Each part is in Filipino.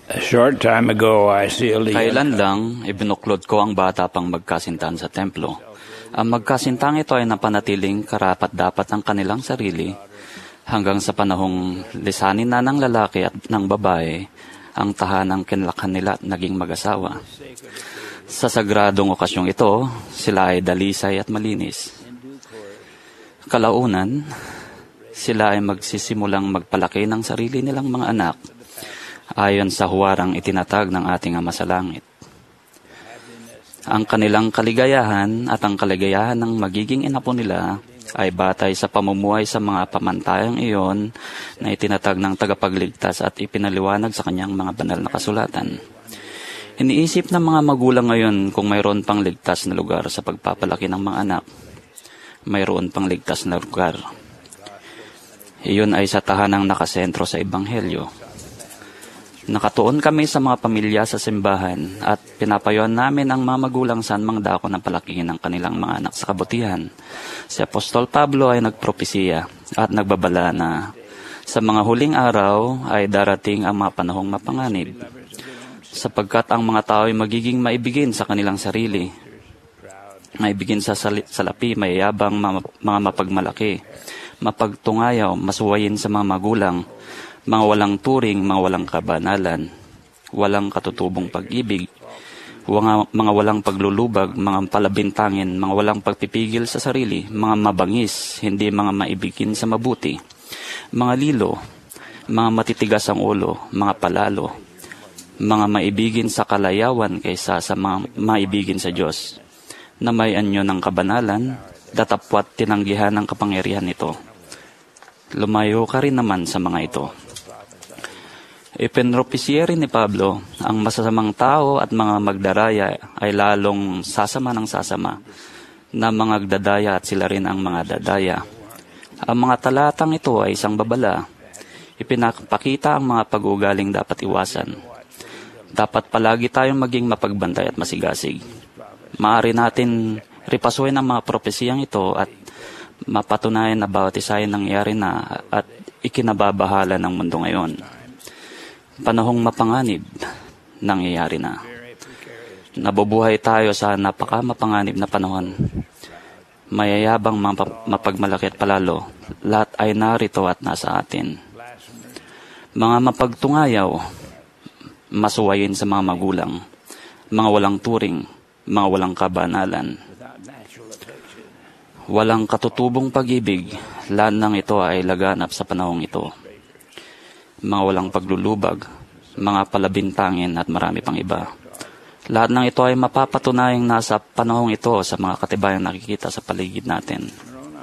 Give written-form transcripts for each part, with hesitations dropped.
A short time ago, I sealed the Kailan lang, ibinuklod ko ang bata pang magkasintahan sa templo. Ang magkasintang ito ay napanatiling karapat-dapat ng kanilang sarili hanggang sa panahong lisanin na ng lalaki at ng babae ang tahanang kinlakhan nila at naging mag-asawa. Sa sagradong okasyong ito, sila ay dalisay at malinis. Kalaunan, sila ay magsisimulang magpalaki ng sarili nilang mga anak ayon sa huwarang itinatag ng ating Ama sa Langit. Ang kanilang kaligayahan at ang kaligayahan ng magiging inapo nila ay batay sa pamumuhay sa mga pamantayang iyon na itinatag ng tagapagligtas at ipinaliwanag sa kanyang mga banal na kasulatan. Iniisip ng mga magulang ngayon kung mayroon pang ligtas na lugar sa pagpapalaki ng mga anak. Mayroon pang ligtas na lugar. Iyon ay sa tahanang nakasentro sa Ebanghelyo. Nakatuon kami sa mga pamilya sa simbahan at pinapayuhan namin ang mga magulang saan mang dako ng palakihin ng kanilang mga anak sa kabutihan. Si Apostol Pablo ay nagpropesiya at nagbabala na sa mga huling araw ay darating ang mga panahong mapanganib, sapagkat ang mga tao ay magiging maibigin sa kanilang sarili, maibigin sa salapi, mayayabang, mga mapagmalaki, mapagtungayaw, masuwayin sa mga magulang, mga walang turing, mga walang kabanalan, walang katutubong pag-ibig, mga walang paglulubag, mga palabintangin, mga walang pagpipigil sa sarili, mga mabangis, hindi mga maibigin sa mabuti, mga lilo, mga matitigas ang ulo, mga palalo, mga maibigin sa kalayawan kaysa sa mga maibigin sa Diyos, na may anyo ng kabanalan, datapwat tinanggihan ng kapangyarihan nito. Lumayo ka rin naman sa mga ito. Ipinropesya rin ni Pablo, ang masasamang tao at mga magdaraya ay lalong sasama ng sasama, na mga agdadaya at sila rin ang mga dadaya. Ang mga talatang ito ay isang babala. Ipinapakita ang mga pag-uugaling dapat iwasan. Dapat palagi tayong maging mapagbantay at masigasig. Maaari natin ripasuin ang mga propesiyang ito at mapatunayan na bawat isa ay nangyari na at ikinababahala ng mundo ngayon. Panahong mapanganib, nangyayari na. Nabubuhay tayo sa napaka-mapanganib na panahon. Mayayabang, mapagmalaki at palalo, lahat ay narito at nasa atin. Mga mapagtungayaw, masuwayin sa mga magulang, mga walang turing, mga walang kabanalan, walang katutubong pag-ibig, lahat ng ito ay laganap sa panahong ito. Mga walang paglulubag, mga palabintangin at marami pang iba. Lahat ng ito ay mapapatunayang nasa panahong ito sa mga katibayang nakikita sa paligid natin.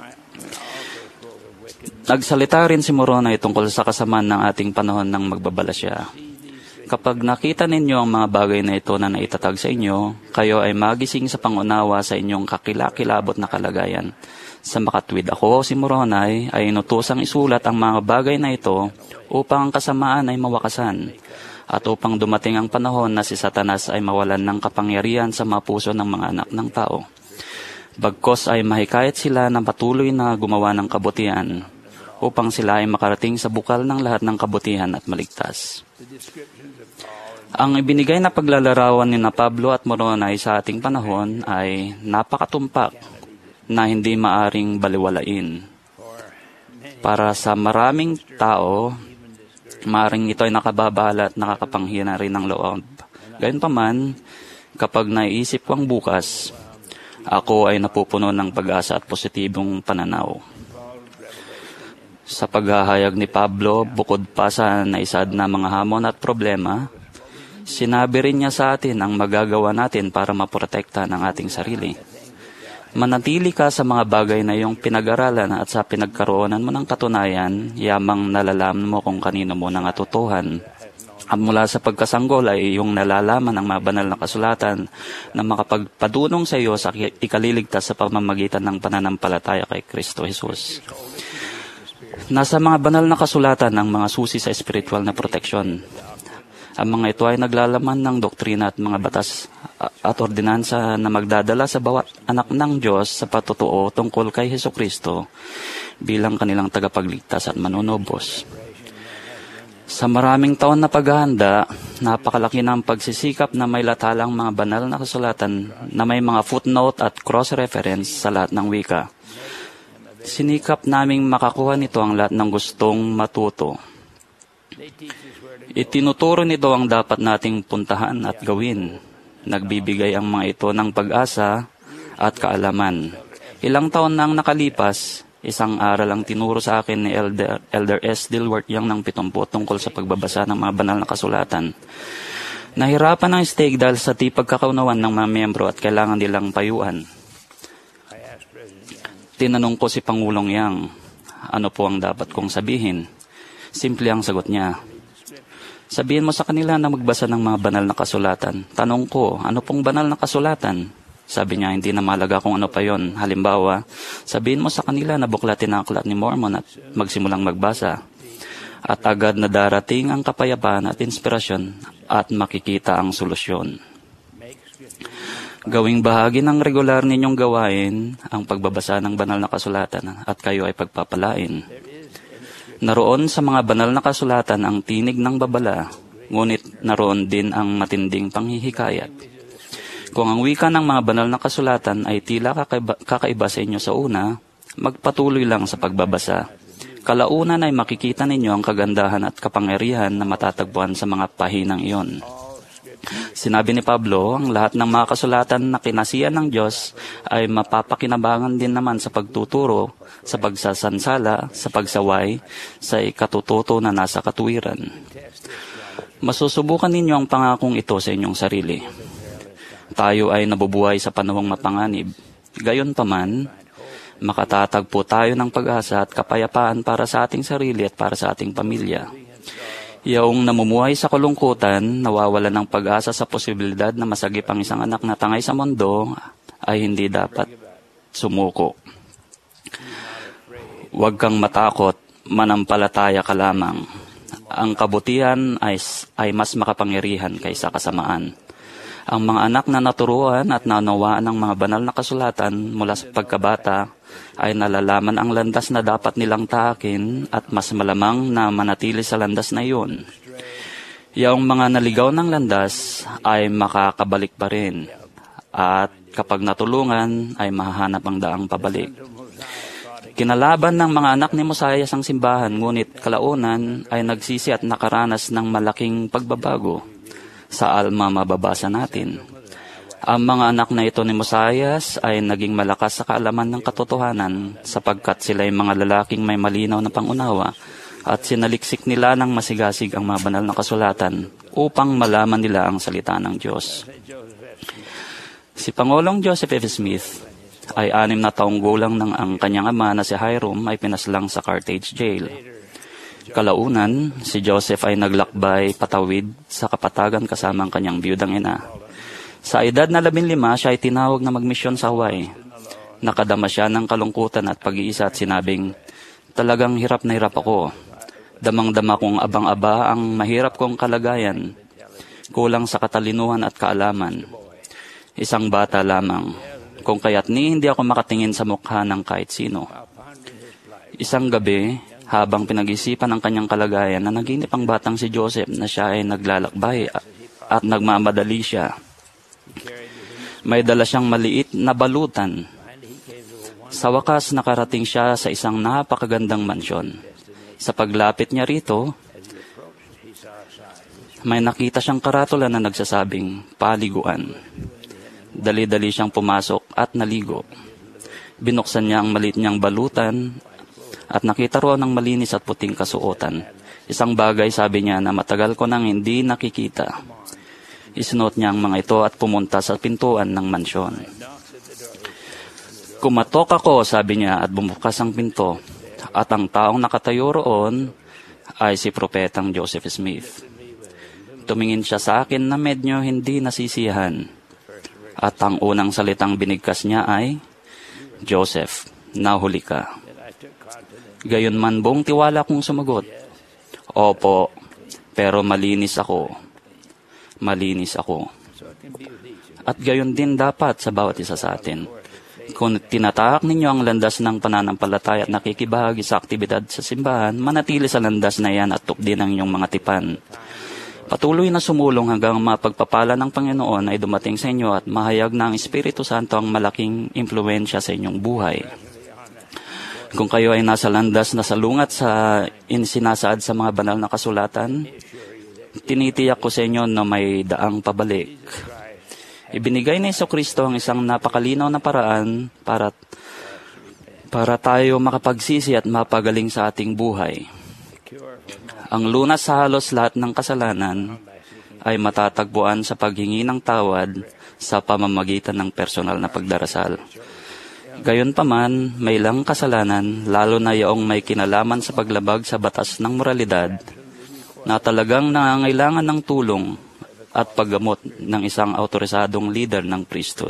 Nagsalita rin si Moroni tungkol sa kasamaan ng ating panahon ng magbabala siya. Kapag nakita ninyo ang mga bagay na ito na naitatag sa inyo, kayo ay magising sa pangunawa sa inyong kakilakilabot na kalagayan. Sa makatwid ako, si Moroni, ay inutosang isulat ang mga bagay na ito upang ang kasamaan ay mawakasan at upang dumating ang panahon na si Satanas ay mawalan ng kapangyarihan sa mga puso ng mga anak ng tao. Bagkos ay mahikayat sila na patuloy na gumawa ng kabutihan upang sila ay makarating sa bukal ng lahat ng kabutihan at maligtas. Ang ibinigay na paglalarawan ni na Pablo at Moroni sa ating panahon ay napakatumpak na hindi maaring baliwalain. Para sa maraming tao, maaring ito ay nakababahala at nakakapanghina rin ng loob. Gayunpaman, kapag naiisip ko ang bukas, ako ay napupuno ng pag-asa at positibong pananaw. Sa paghahayag ni Pablo, bukod pa sa naisad na mga hamon at problema, sinabi rin niya sa atin ang magagawa natin para maprotekta ng ating sarili. Manatili ka sa mga bagay na iyong pinag-aralan at sa pinagkaroonan mo ng katunayan, yamang nalalaman mo kung kanino mo nangatutuhan. At mula sa pagkasanggol ay iyong nalalaman ang mga banal na kasulatan na makapagpadunong sa iyo sa ikaliligtas sa pamamagitan ng pananampalataya kay Kristo Jesus. Nasa mga banal na kasulatan ang mga susi sa spiritual na proteksyon. Ang mga ito ay naglalaman ng doktrina at mga batas at ordinansa na magdadala sa bawat anak ng Diyos sa patutuo tungkol kay Hesukristo bilang kanilang tagapagligtas at manunubos. Sa maraming taon na paghahanda, napakalaki ng pagsisikap na may latalang mga banal na kasulatan na may mga footnote at cross-reference sa lahat ng wika. Sinikap naming makakuha nito ang lahat ng gustong matuto. Itinuturo nito ang dapat nating puntahan at gawin. Nagbibigay ang mga ito ng pag-asa at kaalaman. Ilang taon na ang nakalipas, isang aral ang tinuro sa akin ni Elder S. Dilworth Young ng 70 tungkol sa pagbabasa ng mga banal na kasulatan. Nahirapan ang stake dahil sa di pagkakaunawan ng mga miyembro at kailangan nilang payuan. Tinanong ko si Pangulong Yang, ano po ang dapat kong sabihin? Simple ang sagot niya. Sabihin mo sa kanila na magbasa ng mga banal na kasulatan. Tanong ko, ano pong banal na kasulatan? Sabi niya, hindi na mahalaga kung ano pa yon. Halimbawa, sabihin mo sa kanila na buklatin ang aklat ni Mormon at magsimulang magbasa. At agad na darating ang kapayapaan at inspirasyon at makikita ang solusyon. Gawing bahagi ng regular ninyong gawain ang pagbabasa ng banal na kasulatan at kayo ay pagpapalain. Naroon sa mga banal na kasulatan ang tinig ng babala, ngunit naroon din ang matinding panghihikayat. Kung ang wika ng mga banal na kasulatan ay tila kakaiba sa inyo sa una, magpatuloy lang sa pagbabasa. Kalaunan ay makikita ninyo ang kagandahan at kapangyarihan na matatagpuan sa mga pahinang iyon. Sinabi ni Pablo, ang lahat ng mga kasulatan na kinasiyan ng Diyos ay mapapakinabangan din naman sa pagtuturo, sa pagsasansala, sa pagsaway, sa ikatututo na nasa katuwiran. Masusubukan ninyo ang pangakong ito sa inyong sarili. Tayo ay nabubuhay sa panahong mapanganib. Gayunpaman, makatatagpo tayo ng pag-asa at kapayapaan para sa ating sarili at para sa ating pamilya. Yaong namumuhay sa kalungkutan, nawawala ng pag-asa sa posibilidad na masagip ang isang anak na tangay sa mundo, ay hindi dapat sumuko. Huwag kang matakot, manampalataya ka lamang. Ang kabutihan ay mas makapangyarihan kaysa kasamaan. Ang mga anak na naturuan at naunawaan ng mga banal na kasulatan mula sa pagkabata ay nalalaman ang landas na dapat nilang taakin at mas malamang na manatili sa landas na iyon. Yung mga naligaw ng landas ay makakabalik pa rin at kapag natulungan ay mahahanap ang daang pabalik. Kinalaban ng mga anak ni Mosias ang simbahan, ngunit kalaunan ay nagsisi at nakaranas ng malaking pagbabago. Sa alma mababasa natin. Ang mga anak na ito ni Mosias ay naging malakas sa kaalaman ng katotohanan sapagkat sila ay mga lalaking may malinaw na pangunawa at sinaliksik nila ng masigasig ang mga banal na kasulatan upang malaman nila ang salita ng Diyos. Si Pangulong Joseph F. Smith ay 6 na taong gulang nang ang kanyang ama na si Hiram ay pinaslang sa Carthage Jail. Kalaunan, si Joseph ay naglakbay patawid sa kapatagan kasama ang kanyang biyudang ina. Sa edad na 15, siya ay tinawag na magmisyon sa Hawaii. Nakadama siya ng kalungkutan at pag-iisa at sinabing, talagang hirap na hirap ako. Damang-dama kong abang-aba ang mahirap kong kalagayan. Kulang sa katalinuhan at kaalaman. Isang bata lamang, kung kaya't hindi ako makatingin sa mukha ng kahit sino. Isang gabi, habang pinag-isipan ang kanyang kalagayan, na naginip ang batang si Joseph na siya ay naglalakbay at nagmamadali siya. May dala siyang maliit na balutan. Sa wakas, nakarating siya sa isang napakagandang mansyon. Sa paglapit niya rito, may nakita siyang karatula na nagsasabing, paliguan. Dali-dali siyang pumasok at naligo. Binuksan niya ang maliit niyang balutan at nakita roon ng malinis at puting kasuotan. Isang bagay, sabi niya, na matagal ko nang hindi nakikita. Isinuot niya ang mga ito at pumunta sa pintuan ng mansyon. Kumatok ako, sabi niya, at bumukas ang pinto. At ang taong nakatayo roon ay si Propetang Joseph Smith. Tumingin siya sa akin na medyo hindi nasisiyahan. At ang unang salitang binigkas niya ay, Joseph, nahuli ka. Gayunman buong tiwala kong sumagot, opo, pero malinis ako. Malinis ako. At gayon din dapat sa bawat isa sa atin. Kung tinatahak ninyo ang landas ng pananampalataya at nakikibahagi sa aktibidad sa simbahan, manatili sa landas na yan at tupdin ang inyong mga tipan. Patuloy na sumulong hanggang mapagpapala ng Panginoon ay dumating sa inyo at mahayag na ang Espiritu Santo ang malaking impluwensya sa inyong buhay. Kung kayo ay nasa landas na salungat sa sinasaad sa mga banal na kasulatan, tinitiyak ko sa inyo na may daang pabalik. Ibinigay ni Jesucristo ang isang napakalinaw na paraan para tayo makapagsisi at mapagaling sa ating buhay. Ang lunas sa halos lahat ng kasalanan ay matatagpuan sa paghingi ng tawad sa pamamagitan ng personal na pagdarasal. Gayunpaman, may ilang kasalanan, lalo na yaong may kinalaman sa paglabag sa batas ng moralidad, na talagang nangangailangan ng tulong at paggamot ng isang autorisadong leader ng priesthood.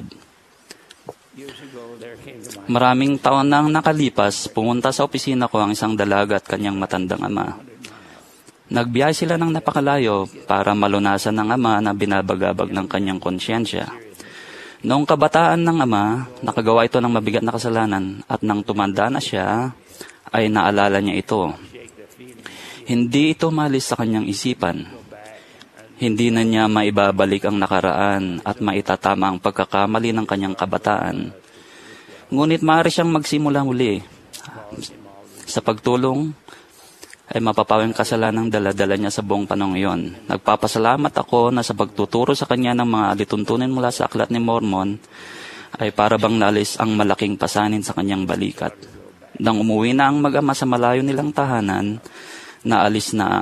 Maraming taon nang nakalipas, pumunta sa opisina ko ang isang dalaga at kanyang matandang ama. Nagbiyahe sila ng napakalayo para malunasan ng ama na binabagabag ng kanyang konsyensya. Noong kabataan ng ama, nakagawa ito ng mabigat na kasalanan at nang tumanda na siya, ay naalala niya ito. Hindi ito malis sa kanyang isipan. Hindi na niya maibabalik ang nakaraan at maitatama ang pagkakamali ng kanyang kabataan. Ngunit maaari siyang magsimula muli. Sa pagtulong, ay mapapawing kasalanang dala-dala niya sa buong panahon iyon. Nagpapasalamat ako na sa pagtuturo sa kanya ng mga alituntunin mula sa Aklat ni Mormon ay para bang nalis ang malaking pasanin sa kanyang balikat. Nang umuwi na ang mag-ama sa malayo nilang tahanan, naalis na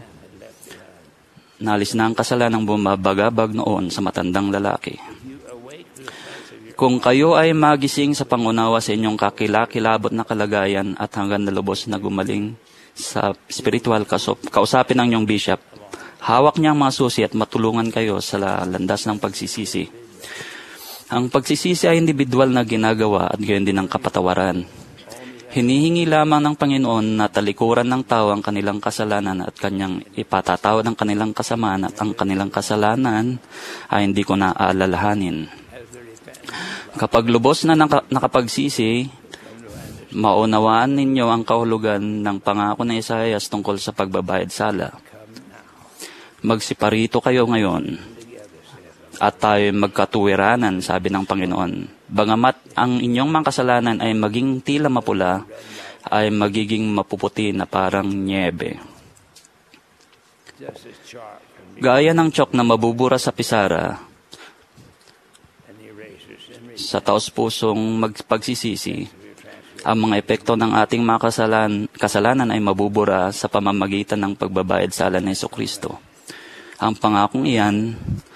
ang kasalanang bumabagabag noon sa matandang lalaki. Kung kayo ay magising sa pangunawa sa inyong kakilakilabot na kalagayan at hanggang nalubos na gumaling sa spiritual, kausapin ang inyong bishop. Hawak niya ang mga susi at matulungan kayo sa landas ng pagsisisi. Ang pagsisisi ay individual na ginagawa at gayon din ang kapatawaran. Hinihingi lamang ng Panginoon na talikuran ng tao ang kanilang kasalanan at kanyang ipatatawad ang kanilang kasamaan at ang kanilang kasalanan ay hindi ko na aalalahanin. Kapag lubos na nakapagsisi, maunawaan ninyo ang kahulugan ng pangako ni Isaias tungkol sa pagbabayad sala. Magsiparito kayo ngayon at tayo magkatuwiranan, sabi ng Panginoon. Bagamat ang inyong mga kasalanan ay maging tila mapula, ay magiging mapuputi na parang nyebe. Gaya ng tiyok na mabubura sa pisara, sa taos-pusong pagsisisi, ang mga epekto ng ating mga kasalanan ay mabubura sa pamamagitan ng pagbabayad sala ni Jesucristo. Ang pangakong iyan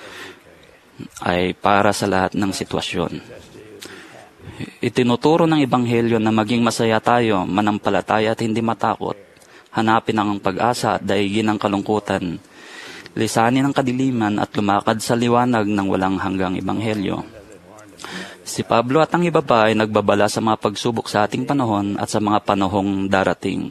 ay para sa lahat ng sitwasyon. Itinuturo ng Ebanghelyo na maging masaya tayo, manampalataya at hindi matakot. Hanapin ang pag-asa at daigin ang kalungkutan. Lisanin ang kadiliman at lumakad sa liwanag ng walang hanggang Ebanghelyo. Si Pablo at ang iba pa ay nagbabala sa mga pagsubok sa ating panahon at sa mga panahong darating.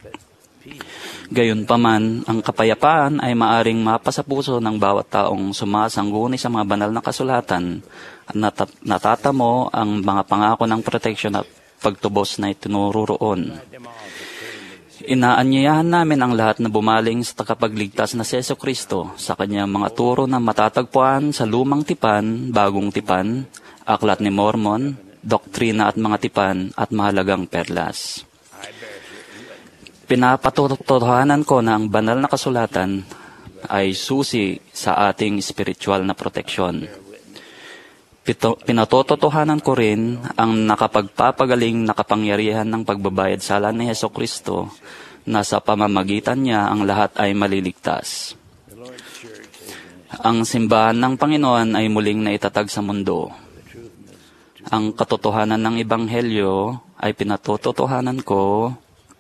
Gayunpaman, ang kapayapaan ay maaring mapasa puso ng bawat taong sumasangguni sa mga banal na kasulatan at natatamo ang mga pangako ng proteksyon at pagtubos na itinuroroon. Inaanyayahan namin ang lahat na bumaling sa takapagligtas na si Jesucristo sa kanyang mga turo na matatagpuan sa lumang tipan, bagong tipan, Aklat ni Mormon, doktrina at mga tipan at mahalagang perlas. Pinapatotohanan ko na ang banal na kasulatan ay susi sa ating spiritual na proteksyon. Pinatotohanan ko rin ang nakapagpapagaling na kapangyarihan ng pagbabayad sala ni Jesucristo na sa pamamagitan niya ang lahat ay maliligtas. Ang simbahan ng Panginoon ay muling naitatag sa mundo. Ang katotohanan ng Ebanghelyo ay pinatotohanan ko.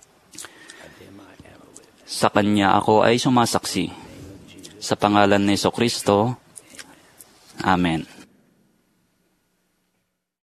Sa Kanya ako ay sumasaksi. Sa pangalan ni Jesucristo, Amen.